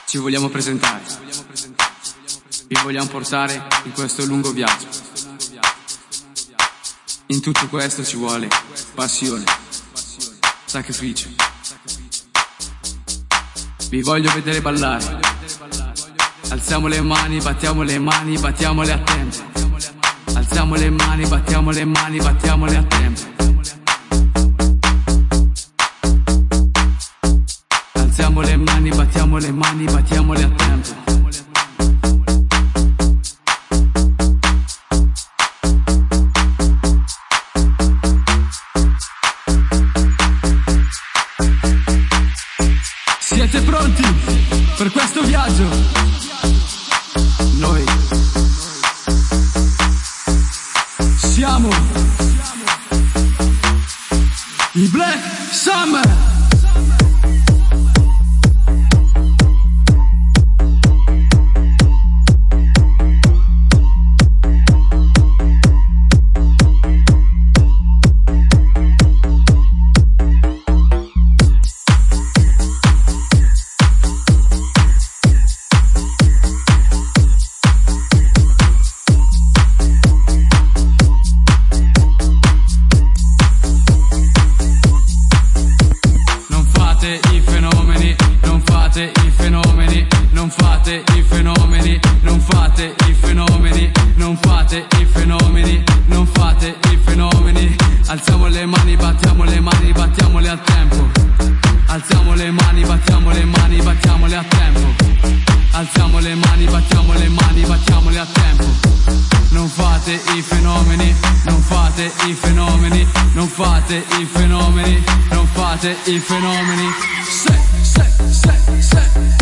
Ci vogliamo presentare, vi vogliamo portare in questo lungo viaggio. In tutto questo ci vuole passione, sacrificio. Vi voglio vedere ballare. Alziamo le mani, battiamole a tempo. Alziamo le mani, battiamole a tempo. Alziamo le mani, battiamole a tempo. Siete pronti per questo viaggio? Noi siamo i Black Summer. Non fate i fenomeni, non fate i fenomeni, non fate i fenomeni, non fate i fenomeni. Alziamo le mani, battiamole a tempo. Alziamo le mani, battiamole a tempo. Alziamo le mani, battiamole a tempo. Non fate i fenomeni, non fate i fenomeni, non fate i fenomeni, non fate i fenomeni. Se